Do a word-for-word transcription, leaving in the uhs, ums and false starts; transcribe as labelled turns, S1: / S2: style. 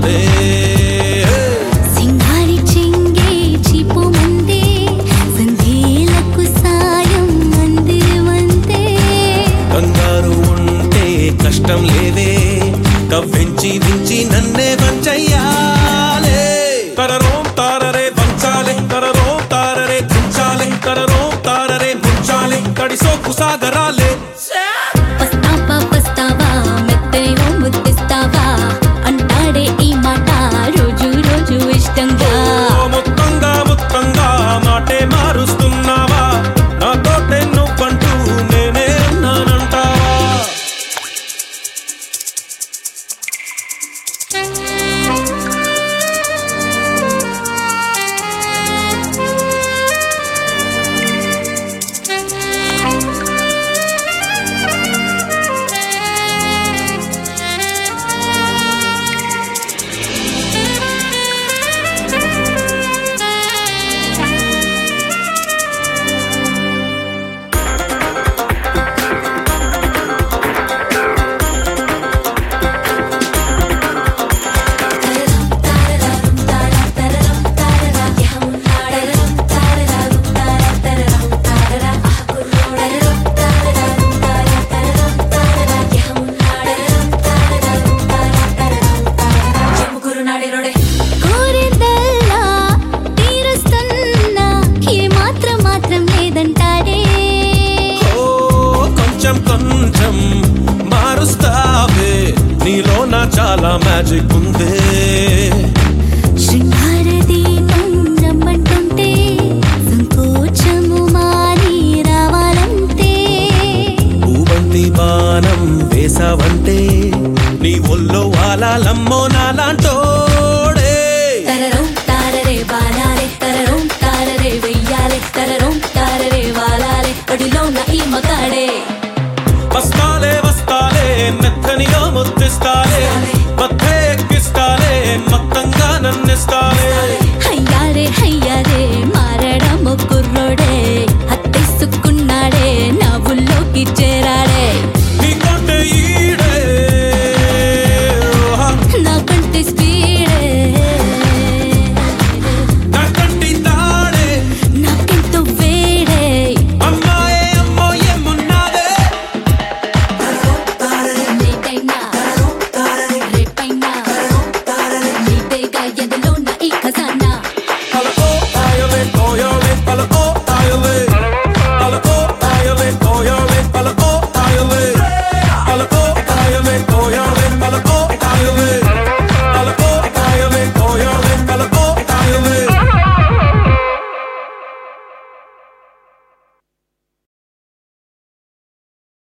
S1: ముందే
S2: సింగారి చెంగే చీపు మందే సందేలకు సాయం మందే వందే
S1: కంగారు ఉంటే కష్టం లేవే కవ్వించి వించి నన్నే వంచయ్యాలే తరరోం తారరే వంచాలే తరరోం తారరే కుంచాలే తరరోం తారరే ముంచాలే కడిసో కుసాగరాలే
S2: వస్తావా వస్తావా మెత్తగా ముద్దిస్తావా అంటాడే ఈ మాట రోజు రోజు ఇష్టంగా
S1: మొత్తంగా మొత్తంగా మాటే మారుస్తున్నావా నాతోటే నువ్వంటూ నేనే అన్నానంటావా
S2: కోరిదల్లా తీరుస్తున్నా ఏ మాత్రం మాత్రం లేదంటాడే
S1: ఓ కొంచెం కొంచెం మారుస్తావే నీలో నా చాలా మ్యాజిక్ ఉందే
S2: శృంగార దీపం రమ్మంటుంటే సంకోచము మారి రావాలంటే
S1: పూబంతి బాణం వేసావంటే నీ ఒళ్ళో వాలాలమ్మో నాలాంటో